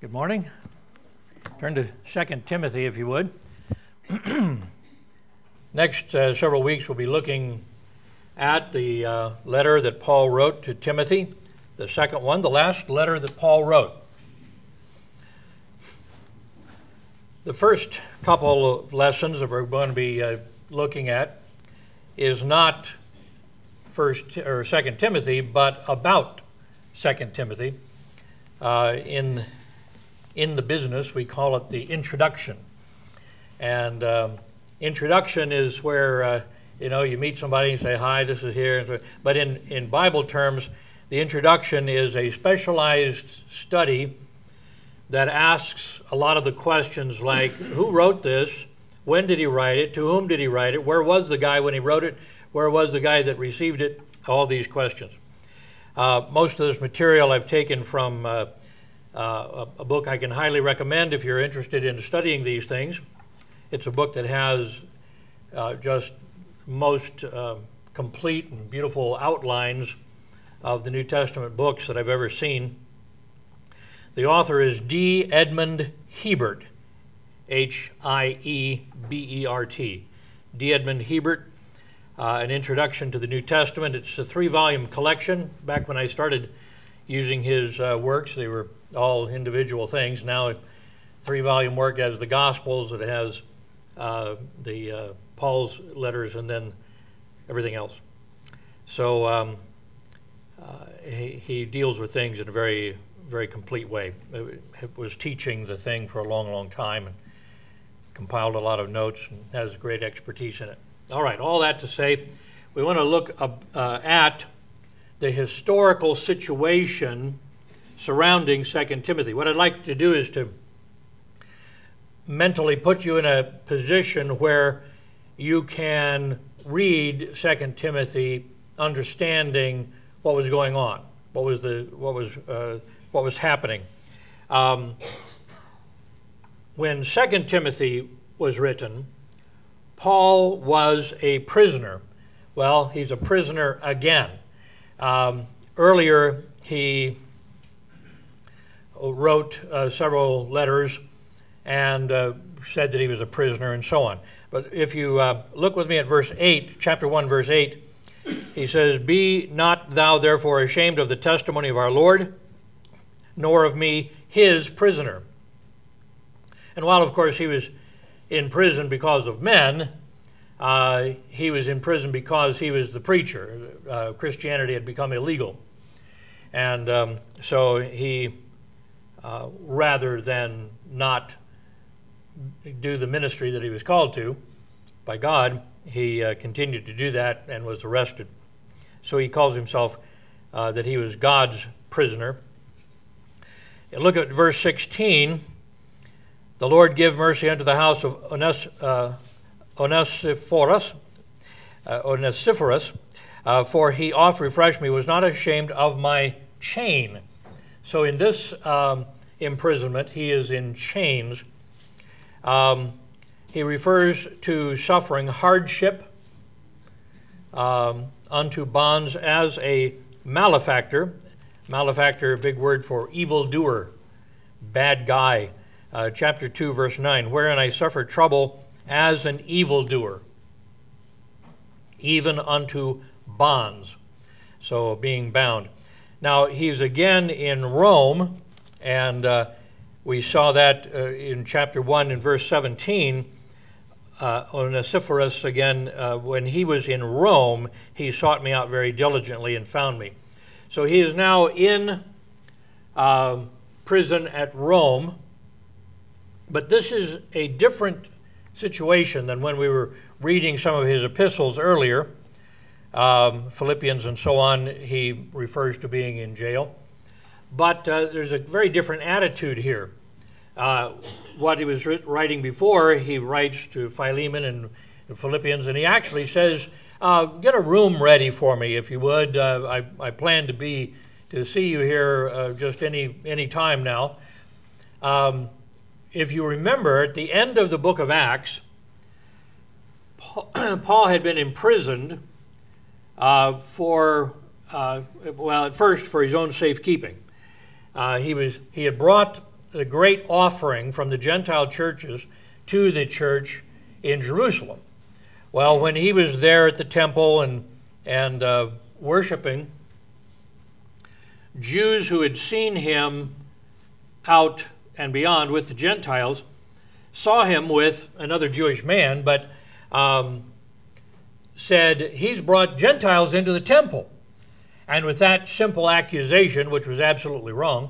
Good morning. Turn to 2 Timothy, if you would. Next several weeks, we'll be looking at the letter that Paul wrote to Timothy, the second one, the last letter that Paul wrote. The first couple of lessons that we're going to be looking at is not 1st or 2 Timothy, but about 2 Timothy. In the business, we call it the introduction. And introduction is where you meet somebody and say, "Hi, this is here." But in Bible terms, the introduction is a specialized study that asks a lot of the questions like, who wrote this? When did he write it? To whom did he write it? Where was the guy when he wrote it? Where was the guy that received it? All these questions. Most of this material I've taken from a book I can highly recommend if you're interested in studying these things. It's a book that has just most complete and beautiful outlines of the New Testament books that I've ever seen. The author is D. Edmond Hiebert, H-I-E-B-E-R-T. D. Edmond Hiebert, An Introduction to the New Testament. It's a 3-volume collection. Back when I started using his works, they were all individual things. Now, 3-volume work has the Gospels, it has the Paul's letters, and then everything else. So he deals with things in a very, very complete way. It was teaching the thing for a long, long time and compiled a lot of notes and has great expertise in it. All right, all that to say, we want to look at the historical situation surrounding 2 Timothy. What I'd like to do is to mentally put you in a position where you can read 2 Timothy understanding what was going on, what was happening. When 2 Timothy was written, Paul was a prisoner. Well, he's a prisoner again. Earlier, he wrote several letters and said that he was a prisoner and so on. But if you look with me at verse 8, chapter 1, verse 8, he says, "Be not thou therefore ashamed of the testimony of our Lord, nor of me, his prisoner." And while, of course, he was in prison because of men, he was in prison because he was the preacher. Christianity had become illegal. And so he, rather than not do the ministry that he was called to by God, he continued to do that and was arrested. So he calls himself that he was God's prisoner. And look at verse 16. "The Lord give mercy unto the house of Onesiphorus, for he oft refreshed me, was not ashamed of my chain." So in this imprisonment, he is in chains. He refers to suffering hardship unto bonds as a malefactor. Malefactor, a big word for evildoer, bad guy. Chapter 2, verse 9, "Wherein I suffer trouble as an evildoer, even unto bonds." So being bound. Now, he's again in Rome, and we saw that in chapter 1 in verse 17. Onesiphorus, again, when he was in Rome, he sought me out very diligently and found me. So he is now in prison at Rome, but this is a different situation than when we were reading some of his epistles earlier. Philippians and so on, he refers to being in jail. But there's a very different attitude here. What he was writing before, he writes to Philemon and Philippians, and he actually says, "Get a room ready for me, if you would. I plan to see you here just any time now." If you remember, at the end of the book of Acts, Paul had been imprisoned at first for his own safekeeping. He had brought the great offering from the Gentile churches to the church in Jerusalem. Well, when he was there at the temple and worshiping, Jews who had seen him out and beyond with the Gentiles saw him with another Jewish man, but said, he's brought Gentiles into the temple. And with that simple accusation, which was absolutely wrong,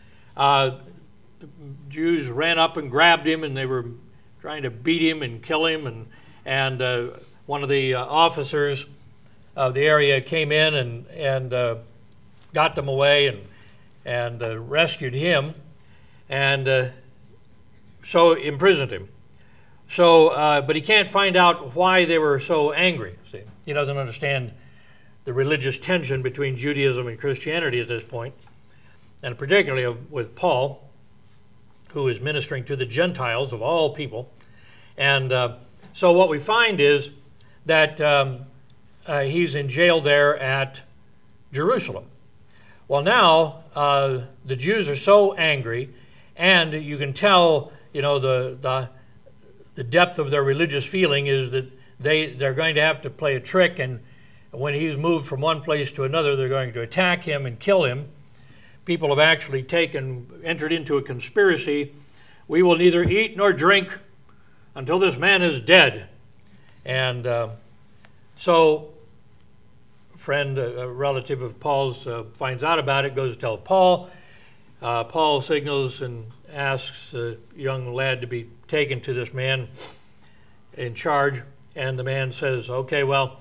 Jews ran up and grabbed him, and they were trying to beat him and kill him. And one of the officers of the area came in and got them away and rescued him, and so imprisoned him. So, but he can't find out why they were so angry. See, he doesn't understand the religious tension between Judaism and Christianity at this point, and particularly with Paul, who is ministering to the Gentiles of all people. And so what we find is that he's in jail there at Jerusalem. Well, now the Jews are so angry, and you can tell, the depth of their religious feeling is that they're going to have to play a trick, and when he's moved from one place to another, they're going to attack him and kill him. People have actually entered into a conspiracy. We will neither eat nor drink until this man is dead. And so a friend, a relative of Paul's, finds out about it, goes to tell Paul. Paul signals and asks the young lad to be taken to this man in charge. And the man says, okay, well,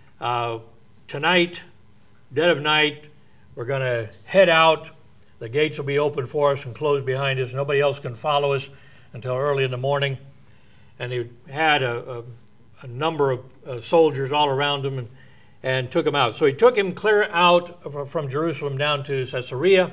tonight, dead of night, we're going to head out. The gates will be open for us and closed behind us. Nobody else can follow us until early in the morning. And he had a number of soldiers all around him and took him out. So he took him clear out from Jerusalem down to Caesarea.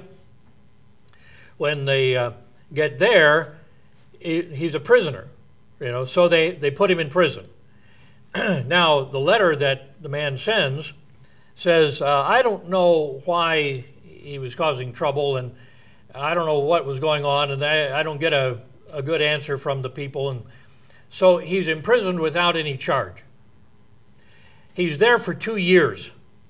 When they get there, he's a prisoner, so they put him in prison. Now, the letter that the man sends says, I don't know why he was causing trouble, and I don't know what was going on, and I don't get a good answer from the people. And so he's imprisoned without any charge. He's there for 2 years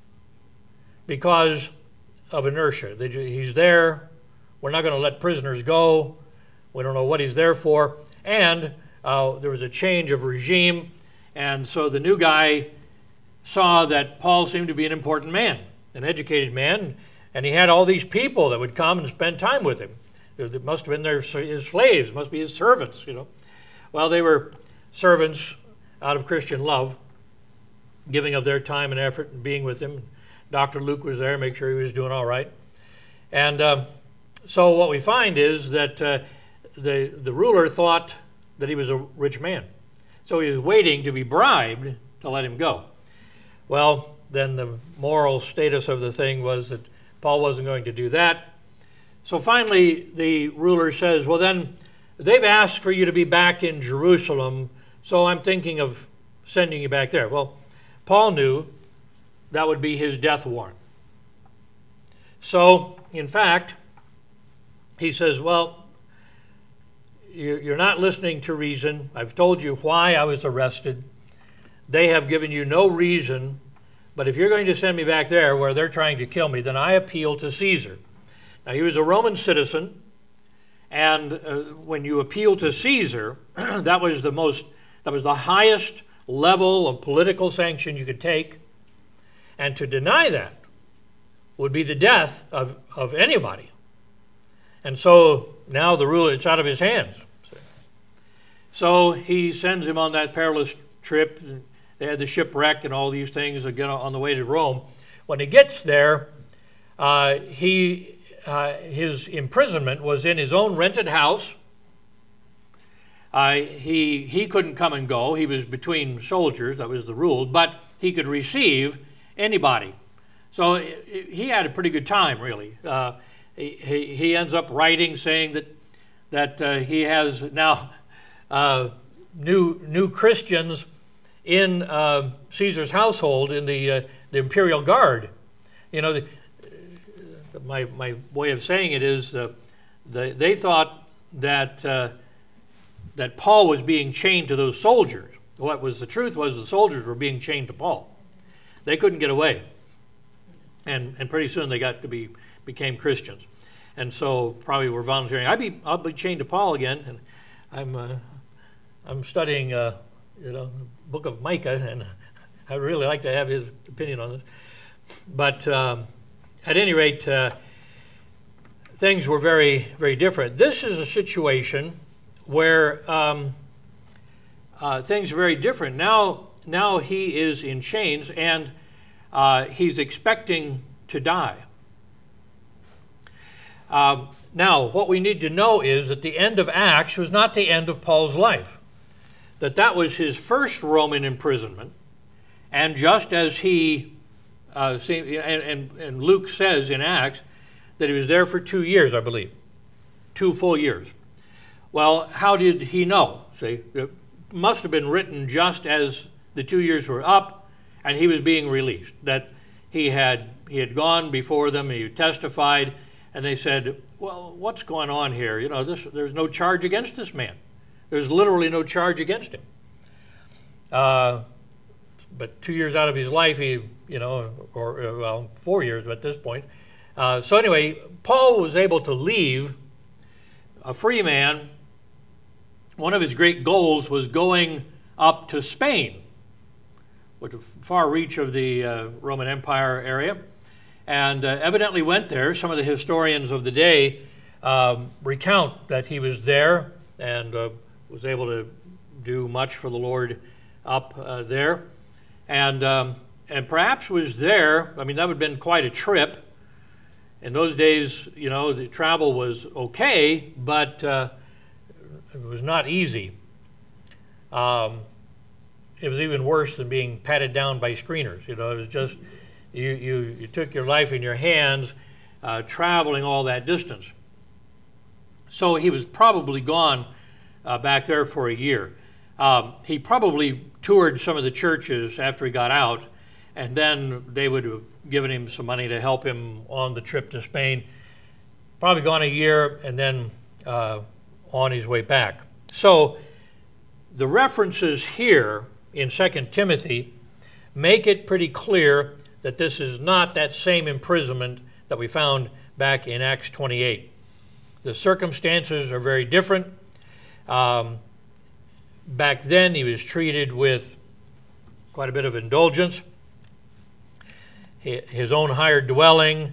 because of inertia. He's there. We're not going to let prisoners go. We don't know what he's there for. And there was a change of regime. And so the new guy saw that Paul seemed to be an important man, an educated man, and he had all these people that would come and spend time with him. It must have been his slaves, must be his servants, Well, they were servants out of Christian love, giving of their time and effort and being with him. Dr. Luke was there, make sure he was doing all right. And so what we find is that the ruler thought that he was a rich man. So he was waiting to be bribed to let him go. Well, then the moral status of the thing was that Paul wasn't going to do that. So finally, the ruler says, well, then they've asked for you to be back in Jerusalem, so I'm thinking of sending you back there. Well, Paul knew that would be his death warrant. So, in fact, he says, well, you're not listening to reason. I've told you why I was arrested. They have given you no reason. But if you're going to send me back there where they're trying to kill me, then I appeal to Caesar. Now, he was a Roman citizen. And when you appeal to Caesar, that was the highest level of political sanction you could take. And to deny that would be the death of anybody. And so now the ruler, it's out of his hands. So he sends him on that perilous trip. They had the shipwreck and all these things again on the way to Rome. When he gets there, his imprisonment was in his own rented house. He couldn't come and go. He was between soldiers. That was the rule. But he could receive anybody. So he had a pretty good time, really. He ends up writing saying that he has now new Christians in Caesar's household in the imperial guard. My way of saying it is they thought that that Paul was being chained to those soldiers. The truth was the soldiers were being chained to Paul. They couldn't get away, and pretty soon they became Christians, and so probably were volunteering. I'll be chained to Paul again, and I'm studying the book of Micah, and I'd really like to have his opinion on this. But at any rate, things were very, very different. This is a situation where things are very different. Now he is in chains, and he's expecting to die. Now, what we need to know is that the end of Acts was not the end of Paul's life. That was his first Roman imprisonment, and just as he, and Luke says in Acts that he was there for 2 years, I believe, 2 full years. Well, how did he know? See, it must have been written just as the 2 years were up and he was being released, that he had gone before them, he testified, and they said, well, what's going on here? There's no charge against this man. There's literally no charge against him. But 2 years out of his life, 4 years at this point. So anyway, Paul was able to leave a free man. One of his great goals was going up to Spain, with the far reach of the Roman Empire area, and evidently went there. Some of the historians of the day recount that he was there and was able to do much for the Lord up there, and perhaps was there. I mean, that would have been quite a trip. In those days, the travel was okay, but it was not easy. It was even worse than being patted down by screeners. It was just you took your life in your hands, traveling all that distance. So he was probably gone back there for a year. He probably toured some of the churches after he got out, and then they would have given him some money to help him on the trip to Spain. Probably gone a year, and then on his way back. So the references here in 2 Timothy make it pretty clear that this is not that same imprisonment that we found back in Acts 28. The circumstances are very different. Back then, he was treated with quite a bit of indulgence. His own hired dwelling.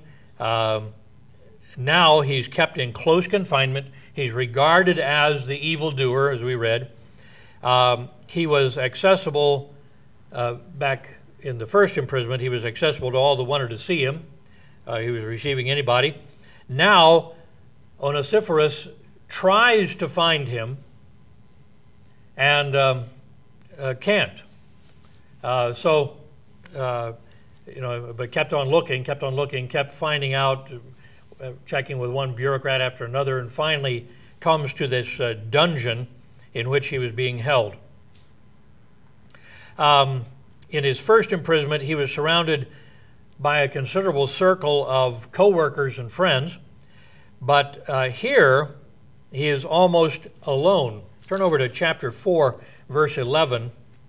Now he's kept in close confinement. He's regarded as the evildoer, as we read. He was accessible back in the first imprisonment. He was accessible to all that wanted to see him. He was receiving anybody. Now, Onesiphorus tries to find him and can't. But kept on looking, kept finding out, checking with one bureaucrat after another, and finally comes to this dungeon in which he was being held. In his first imprisonment, he was surrounded by a considerable circle of co-workers and friends, but here he is almost alone. Turn over to chapter 4, verse 11.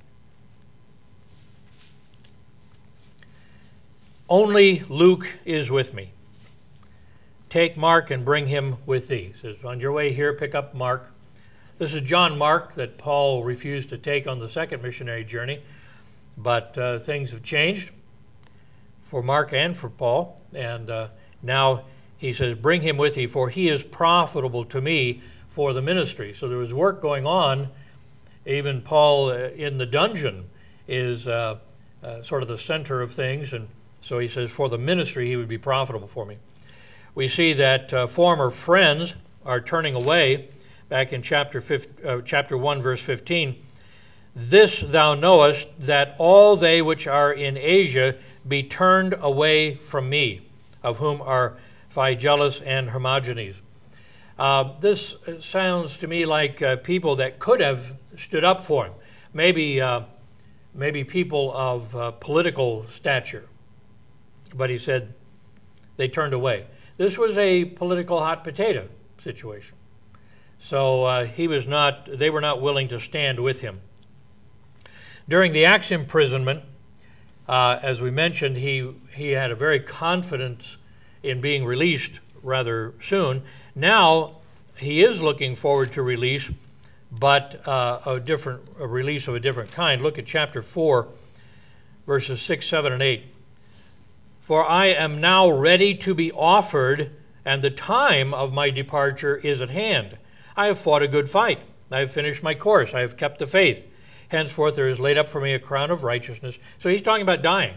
Only Luke is with me. Take Mark and bring him with thee. It says, on your way here, pick up Mark. This is John Mark that Paul refused to take on the second missionary journey, but things have changed for Mark and for Paul, and now he says, bring him with thee, for he is profitable to me for the ministry. So there was work going on. Even Paul in the dungeon is sort of the center of things, and so he says, for the ministry he would be profitable for me. We see that former friends are turning away. Back in chapter 1, verse 15, this thou knowest, that all they which are in Asia be turned away from me, of whom are Phygellus and Hermogenes. This sounds to me like people that could have stood up for him. Maybe people of political stature. But he said they turned away. This was a political hot potato situation. So they were not willing to stand with him. During the Acts imprisonment, as we mentioned, he had a very confidence in being released rather soon. Now he is looking forward to release, but a release of a different kind. Look at chapter 4, verses 6, 7, and 8. For I am now ready to be offered, and the time of my departure is at hand. I have fought a good fight. I have finished my course. I have kept the faith. Henceforth there is laid up for me a crown of righteousness. So he's talking about dying.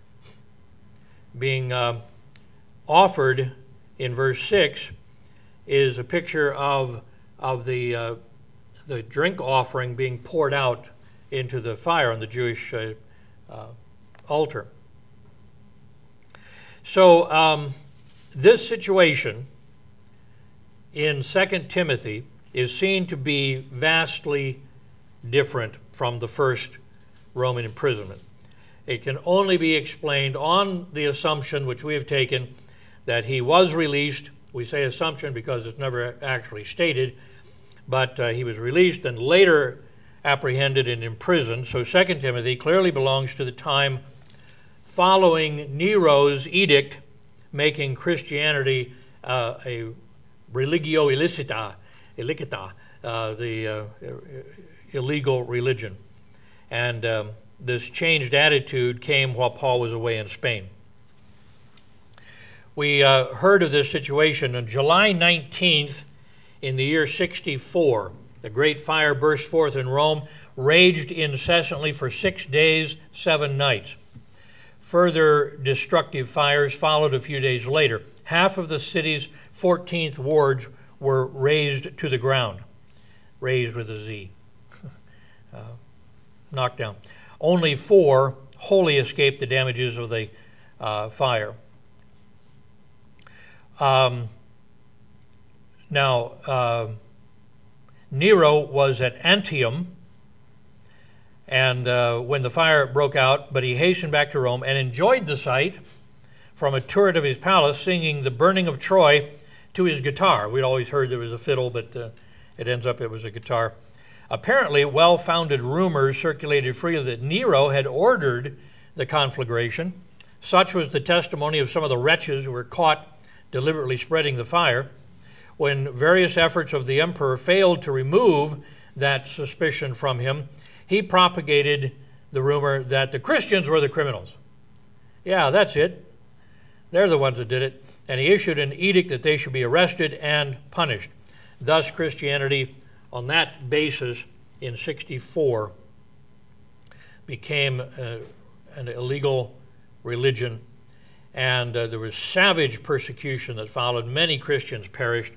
Being offered in verse 6 is a picture of the drink offering being poured out into the fire on the Jewish altar. So this situation in 2 Timothy is seen to be vastly different from the first Roman imprisonment. It can only be explained on the assumption which we have taken that he was released. We say assumption because it's never actually stated, but he was released and later apprehended and imprisoned. So 2 Timothy clearly belongs to the time following Nero's edict making Christianity a religio illicita, the illegal religion. And this changed attitude came while Paul was away in Spain. We heard of this situation on July 19th in the year 64. The great fire burst forth in Rome, raged incessantly for 6 days, 7 nights. Further destructive fires followed a few days later. Half of the city's 14th wards were razed to the ground. Razed with a Z. Knocked down. Only 4 wholly escaped the damages of the fire. Nero was at Antium, and when the fire broke out, but he hastened back to Rome and enjoyed the sight from a turret of his palace, singing the burning of Troy to his guitar. We'd always heard there was a fiddle, but it ends up it was a guitar. Apparently, well-founded rumors circulated freely that Nero had ordered the conflagration. Such was the testimony of some of the wretches who were caught deliberately spreading the fire. When various efforts of the emperor failed to remove that suspicion from him, he propagated the rumor that the Christians were the criminals. Yeah, that's it. They're the ones that did it. And he issued an edict that they should be arrested and punished. Thus, Christianity, on that basis, in 64, became an illegal religion. And there was savage persecution that followed. Many Christians perished.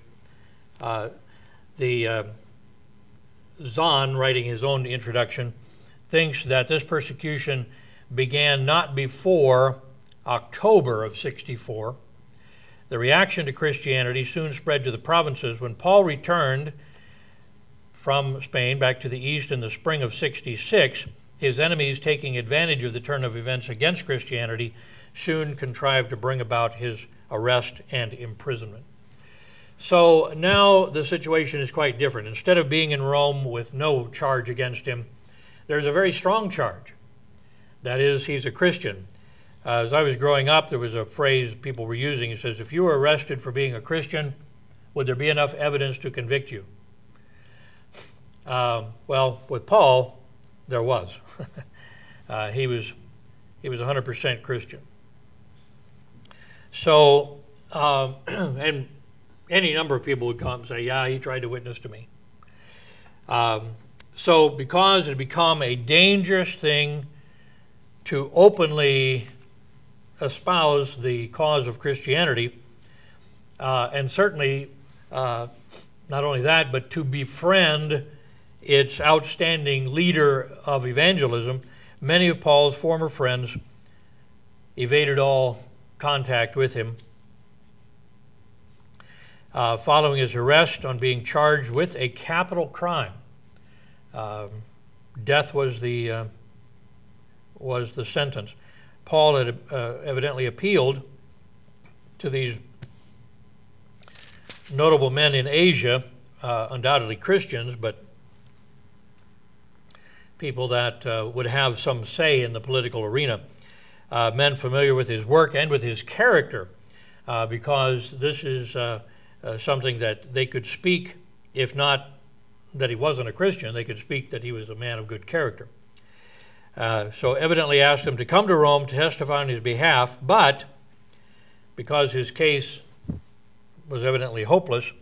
Zahn, writing his own introduction, thinks that this persecution began not before October of 64. The reaction to Christianity soon spread to the provinces. When Paul returned from Spain back to the east in the spring of 66, his enemies, taking advantage of the turn of events against Christianity, soon contrived to bring about his arrest and imprisonment. So now the situation is quite different. Instead of being in Rome with no charge against him, there's a very strong charge. That is, he's a Christian. As I was growing up, there was a phrase people were using. It says, if you were arrested for being a Christian, would there be enough evidence to convict you? Well, with Paul, there was. He was 100% Christian. So, and any number of people would come and say, yeah, he tried to witness to me. So because it had become a dangerous thing to openly espouse the cause of Christianity, and certainly not only that, but to befriend its outstanding leader of evangelism, many of Paul's former friends evaded all contact with him. Following his arrest on being charged with a capital crime, death was the sentence. Paul had evidently appealed to these notable men in Asia undoubtedly Christians, but people that would have some say in the political arena, men familiar with his work and with his character, because this is something that they could speak, if not that he wasn't a Christian, they could speak that he was a man of good character. So evidently asked him to come to Rome to testify on his behalf, but because his case was evidently hopeless,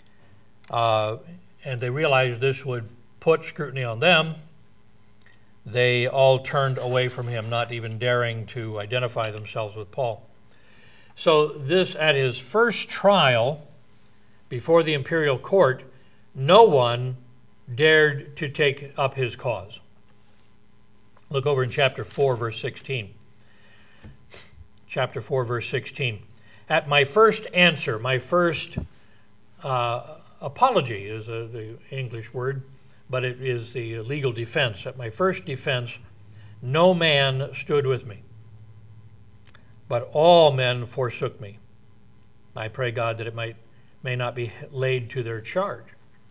and they realized this would put scrutiny on them, they all turned away from him, not even daring to identify themselves with Paul. So this, at his first trial before the imperial court, no one dared to take up his cause. Look over in chapter 4, verse 16. Chapter 4, verse 16. At my first answer, my first apology is the English word, but it is the legal defense. At my first defense, no man stood with me, but all men forsook me. I pray God that it may not be laid to their charge.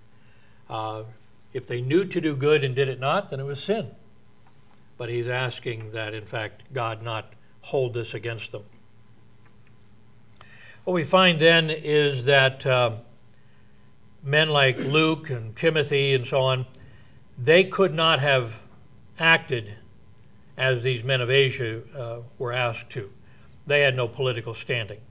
If they knew to do good and did it not, then it was sin. But he's asking that, in fact, God not hold this against them. What we find then is that men like Luke and Timothy and so on, they could not have acted as these men of Asia were asked to. They had no political standing.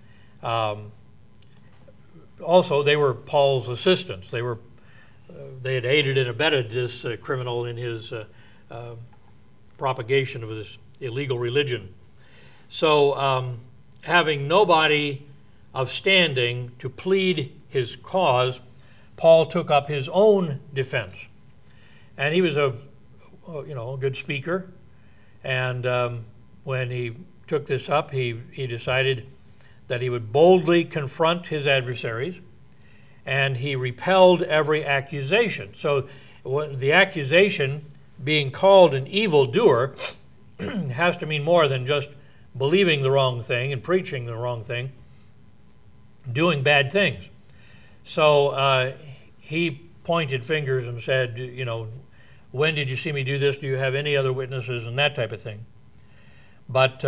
Also, they were Paul's assistants. They had aided and abetted this criminal in his propagation of this illegal religion. So, having nobody of standing to plead his cause, Paul took up his own defense. And he was a good speaker. And when he took this up, he decided that he would boldly confront his adversaries, and he repelled every accusation. So the accusation, being called an evildoer, has to mean more than just believing the wrong thing and preaching the wrong thing, doing bad things. So he pointed fingers and said, when did you see me do this? Do you have any other witnesses? And that type of thing. But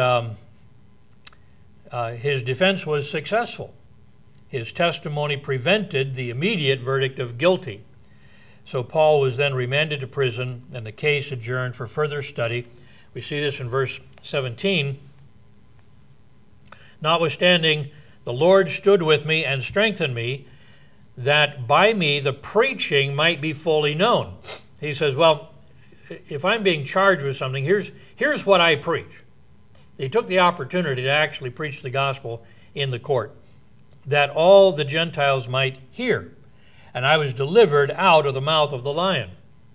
his defense was successful. His testimony prevented the immediate verdict of guilty. So Paul was then remanded to prison and the case adjourned for further study. We see this in verse 17. Notwithstanding, the Lord stood with me and strengthened me, that by me the preaching might be fully known. He says, well, if I'm being charged with something, here's what I preach. He took the opportunity to actually preach the gospel in the court, that all the Gentiles might hear. And I was delivered out of the mouth of the lion.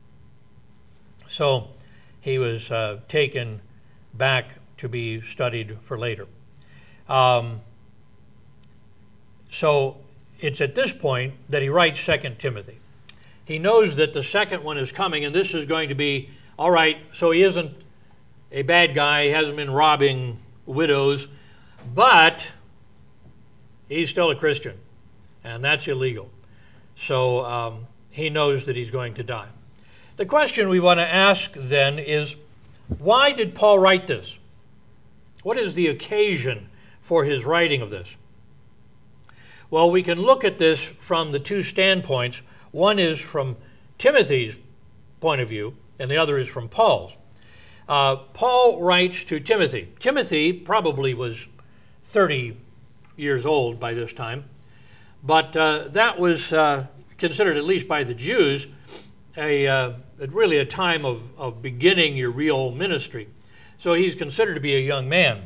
So he was taken back to be studied for later. So it's at this point that he writes 2 Timothy. He knows that the second one is coming, and this is going to be, all right, so he isn't a bad guy, he hasn't been robbing widows, but he's still a Christian, and that's illegal. So he knows that he's going to die. The question we want to ask then is, why did Paul write this? What is the occasion for his writing of this? Well, we can look at this from the two standpoints. One is from Timothy's point of view, and the other is from Paul's. Paul writes to Timothy. Timothy probably was 30 years old by this time, but that was considered, at least by the Jews, really a time of beginning your real ministry. So he's considered to be a young man.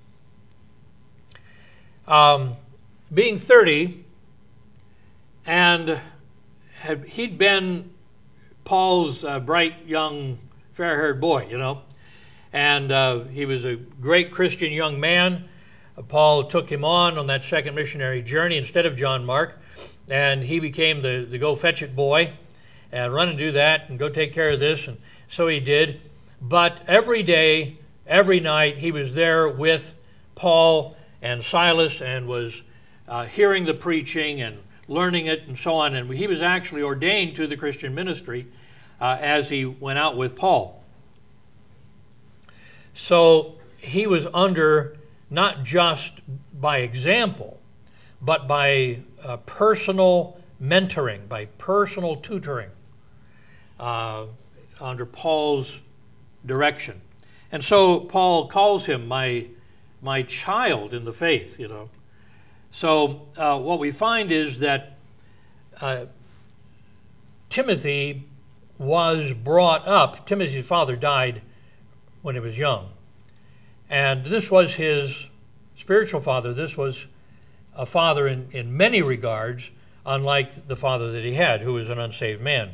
Being 30, and he'd been Paul's bright, young, fair-haired boy, and he was a great Christian young man. Paul took him on that second missionary journey instead of John Mark, and he became the go-fetch-it boy, and run and do that, and go take care of this, and so he did. But every day, every night, he was there with Paul and Silas, and was hearing the preaching and learning it and so on. And he was actually ordained to the Christian ministry as he went out with Paul. So he was under not just by example, but by personal mentoring, by personal tutoring under Paul's direction. And so Paul calls him my child in the faith, So what we find is that Timothy was brought up. Timothy's father died when he was young. And this was his spiritual father. This was a father in many regards, unlike the father that he had, who was an unsaved man.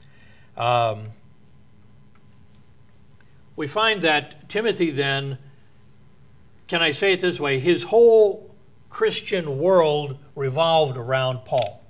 We find that Timothy then, can I say it this way, his whole Christian world revolved around Paul.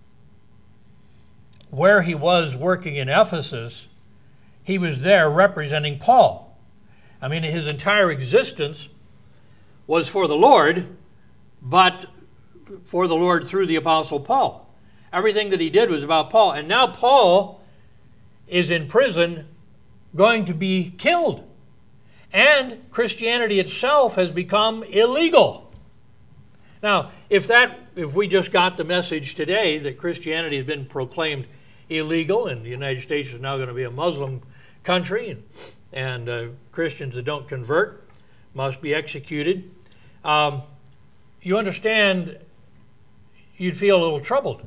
Where he was working in Ephesus, he was there representing Paul. I mean, his entire existence was for the Lord, but for the Lord through the Apostle Paul. Everything that he did was about Paul. And now Paul is in prison, going to be killed. And Christianity itself has become illegal. Now, if we just got the message today that Christianity has been proclaimed illegal and the United States is now going to be a Muslim country and Christians that don't convert must be executed, you understand you'd feel a little troubled,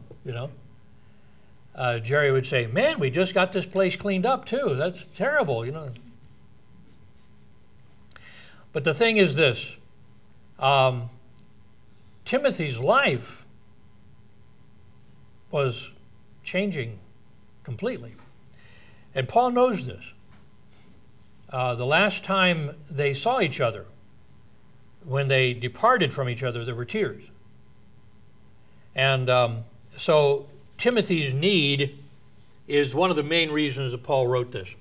Jerry would say, man, we just got this place cleaned up too. That's terrible, But the thing is this, Timothy's life was changing completely. And Paul knows this. The last time they saw each other, when they departed from each other, there were tears. And so Timothy's need is one of the main reasons that Paul wrote this.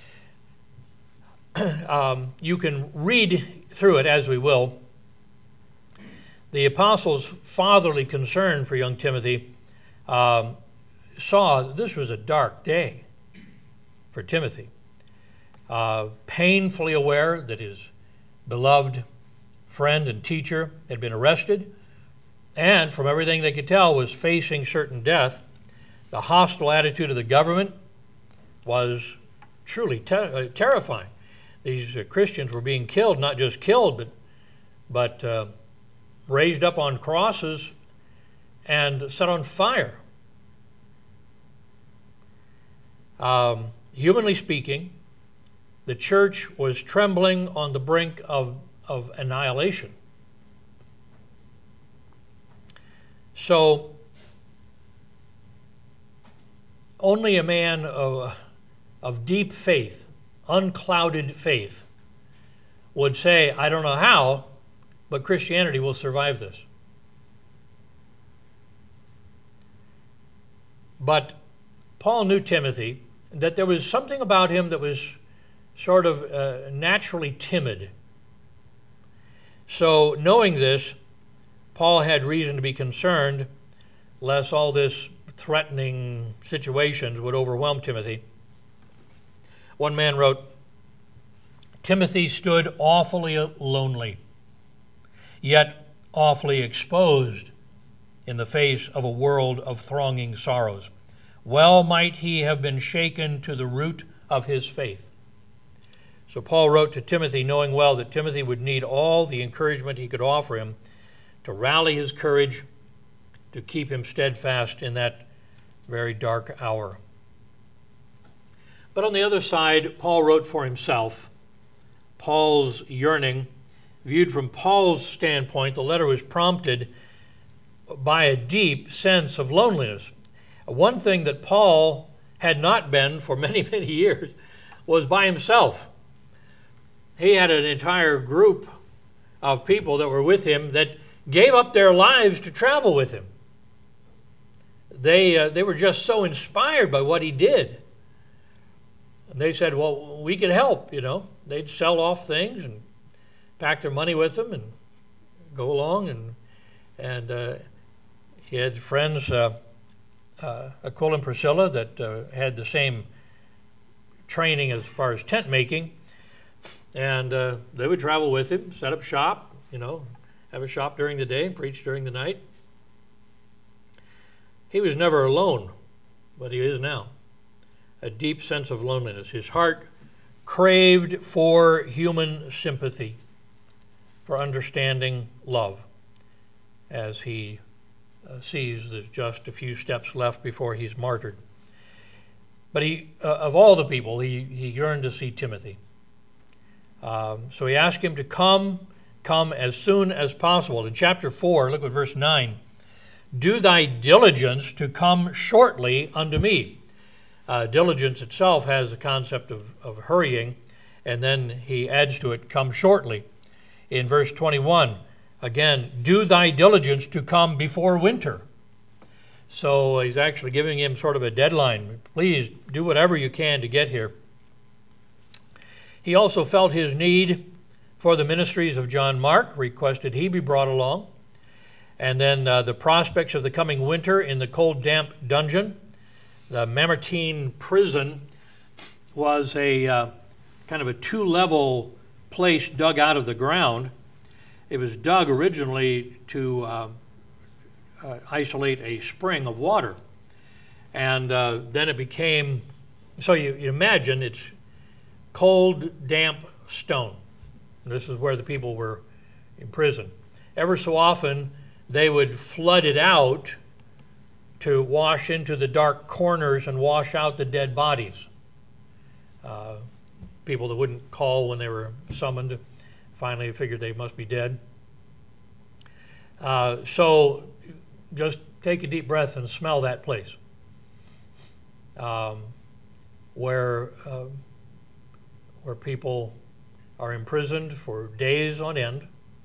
You can read through it as we will. The apostle's fatherly concern for young Timothy saw this was a dark day for Timothy. Painfully aware that his beloved friend and teacher had been arrested, and from everything they could tell was facing certain death. The hostile attitude of the government was truly terrifying. These Christians were being killed, not just killed, but raised up on crosses and set on fire. Humanly speaking, the church was trembling on the brink of annihilation. So, only a man of deep faith, unclouded faith, would say, I don't know how, but Christianity will survive this. But Paul knew Timothy, that there was something about him that was sort of naturally timid. So knowing this, Paul had reason to be concerned lest all this threatening situations would overwhelm Timothy. One man wrote, Timothy stood awfully lonely, yet awfully exposed in the face of a world of thronging sorrows. Well might he have been shaken to the root of his faith. So Paul wrote to Timothy, knowing well that Timothy would need all the encouragement he could offer him to rally his courage, to keep him steadfast in that very dark hour. But on the other side, Paul wrote for himself. Paul's yearning, viewed from Paul's standpoint, the letter was prompted by a deep sense of loneliness. One thing that Paul had not been for many, many years was by himself. He had an entire group of people that were with him that gave up their lives to travel with him. They were just so inspired by what he did. And they said, well, we could help, They'd sell off things and pack their money with them and go along. And He had friends, Aquila and Priscilla, that had the same training as far as tent making, and they would travel with him, set up shop, have a shop during the day and preach during the night. He was never alone, but he is now. A deep sense of loneliness. His heart craved for human sympathy, for understanding love, as he sees there's just a few steps left before he's martyred. But he, of all the people, he yearned to see Timothy. So he asked him to come as soon as possible. In chapter 4, look at verse 9. Do thy diligence to come shortly unto me. Diligence itself has the concept of hurrying, and then he adds to it, come shortly. In verse 21, again, do thy diligence to come before winter. So he's actually giving him sort of a deadline. Please do whatever you can to get here. He also felt his need for the ministries of John Mark, requested he be brought along. And then the prospects of the coming winter in the cold, damp dungeon. The Mamertine prison was a kind of a two-level place dug out of the ground. It was dug originally to isolate a spring of water. And then it became, so you imagine it's cold, damp stone. And this is where the people were imprisoned. Ever so often, they would flood it out to wash into the dark corners and wash out the dead bodies. People that wouldn't call when they were summoned finally figured they must be dead. So just take a deep breath and smell that place where people are imprisoned for days on end,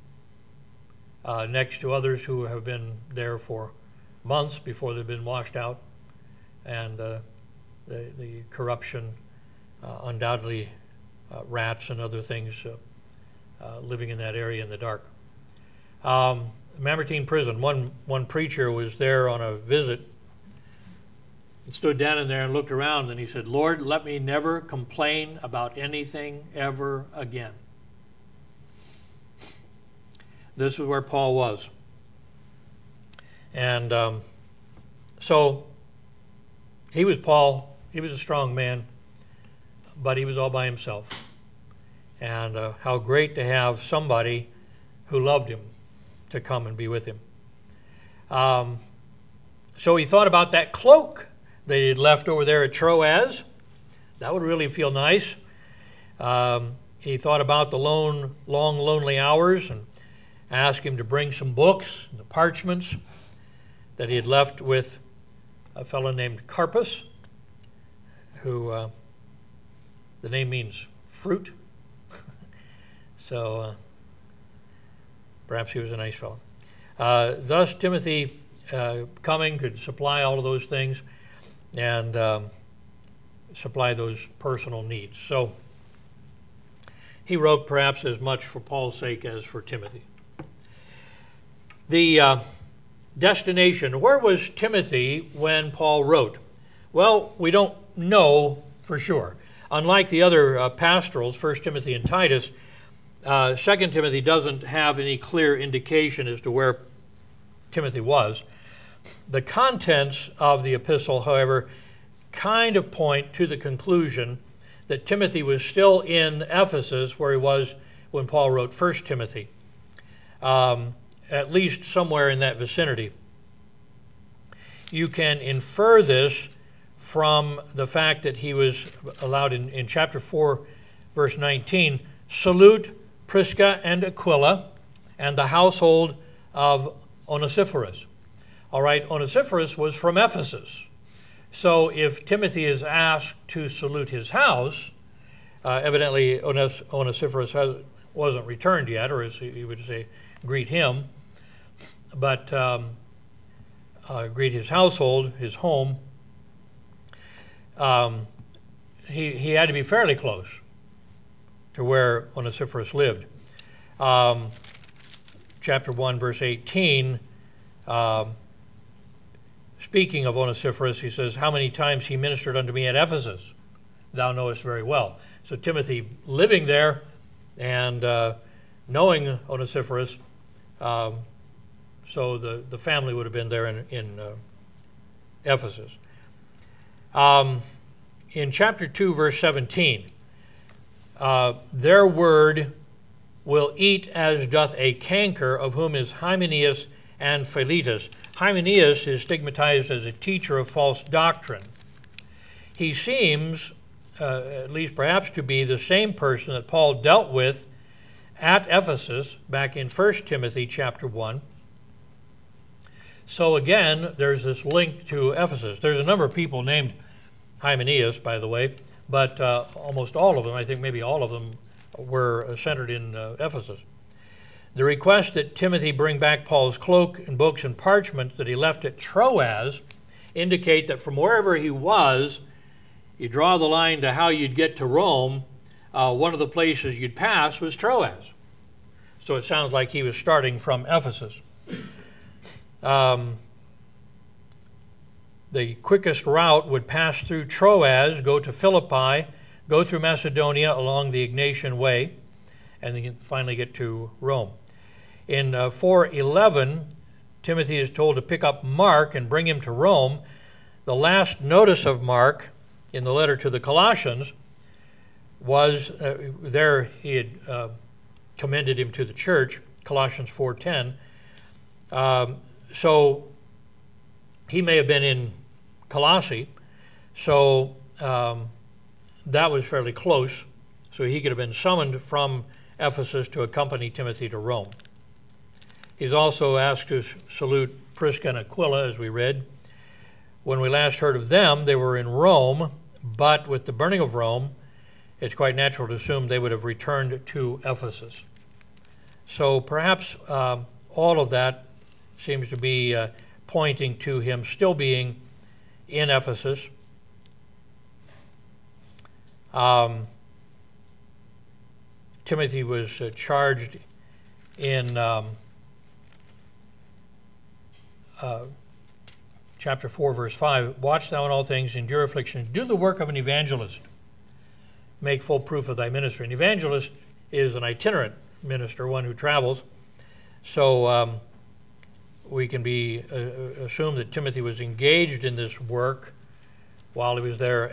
next to others who have been there for months before they've been washed out, and the corruption, undoubtedly rats and other things living in that area in the dark. Mamertine prison, one preacher was there on a visit and stood down in there and looked around, and he said, Lord, let me never complain about anything ever again. This is where Paul was. And so he was Paul. He was a strong man, but he was all by himself. And how great to have somebody who loved him to come and be with him. So he thought about that cloak that he'd left over there at Troas. That would really feel nice. He thought about the long, lonely hours and asked him to bring some books, the parchments that he had left with a fellow named Carpus, who the name means fruit. So perhaps he was a nice fellow. Thus Timothy coming could supply all of those things and supply those personal needs. So he wrote perhaps as much for Paul's sake as for Timothy. The destination, where was Timothy when Paul wrote? Well, we don't know for sure. Unlike the other pastorals, 1 Timothy and Titus, 2 Timothy doesn't have any clear indication as to where Timothy was. The contents of the epistle, however, kind of point to the conclusion that Timothy was still in Ephesus where he was when Paul wrote 1 Timothy, at least somewhere in that vicinity. You can infer this from the fact that he was allowed in chapter 4, verse 19, salute Prisca and Aquila and the household of Onesiphorus. All right, Onesiphorus was from Ephesus. So if Timothy is asked to salute his house, evidently Onesiphorus wasn't returned yet, or as he would say, greet him, but greet his household, his home. He had to be fairly close to where Onesiphorus lived. Chapter 1, verse 18, speaking of Onesiphorus, he says, how many times he ministered unto me at Ephesus, thou knowest very well. So Timothy living there and knowing Onesiphorus, so the family would have been there in Ephesus. In chapter 2, verse 17, their word will eat as doth a canker, of whom is Hymenaeus and Philetus. Hymenaeus is stigmatized as a teacher of false doctrine. He seems, at least perhaps, to be the same person that Paul dealt with at Ephesus back in 1 Timothy chapter 1. So again, there's this link to Ephesus. There's a number of people named Hymenaeus, by the way, but almost all of them, I think maybe all of them, were centered in Ephesus. The request that Timothy bring back Paul's cloak and books and parchments that he left at Troas indicate that from wherever he was, you draw the line to how you'd get to Rome, one of the places you'd pass was Troas. So it sounds like he was starting from Ephesus. The quickest route would pass through Troas, go to Philippi, go through Macedonia along the Egnatian Way, and then finally get to Rome. In 4:11, Timothy is told to pick up Mark and bring him to Rome. The last notice of Mark in the letter to the Colossians was, there he had commended him to the church, Colossians 4:10. So he may have been in Colossae, so that was fairly close. So he could have been summoned from Ephesus to accompany Timothy to Rome. He's also asked to salute Prisca and Aquila, as we read. When we last heard of them, they were in Rome, but with the burning of Rome, it's quite natural to assume they would have returned to Ephesus. So perhaps all of that seems to be pointing to him still being in Ephesus. Timothy was charged in chapter 4, verse 5, watch thou in all things, endure affliction, do the work of an evangelist, make full proof of thy ministry. An evangelist is an itinerant minister, one who travels. So we can assume that Timothy was engaged in this work while he was there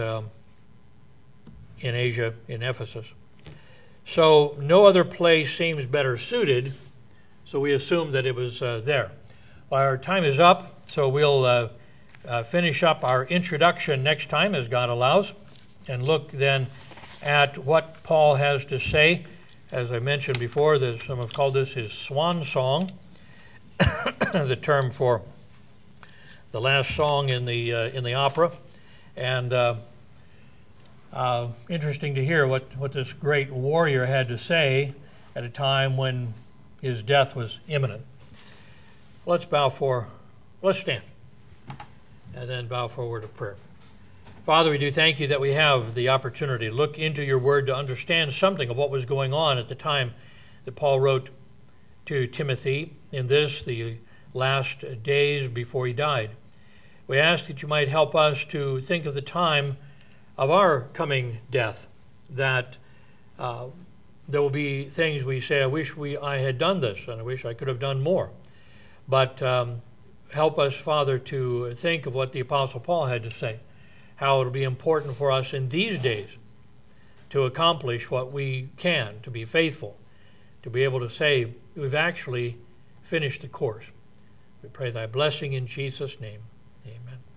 in Asia, in Ephesus. So no other place seems better suited, so we assume that it was there. Well, our time is up, so we'll finish up our introduction next time, as God allows, and look then at what Paul has to say. As I mentioned before, some have called this his swan song, the term for the last song in the opera. And interesting to hear what this great warrior had to say at a time when his death was imminent. Let's stand, and then bow for a word of prayer. Father, we do thank you that we have the opportunity to look into your word to understand something of what was going on at the time that Paul wrote to Timothy in the last days before he died. We ask that you might help us to think of the time of our coming death, that there will be things we say, I wish I had done this, and I wish I could have done more. But help us, Father, to think of what the Apostle Paul had to say, how it will be important for us in these days to accomplish what we can, to be faithful, to be able to say we've actually finished the course. We pray thy blessing in Jesus' name. Amen.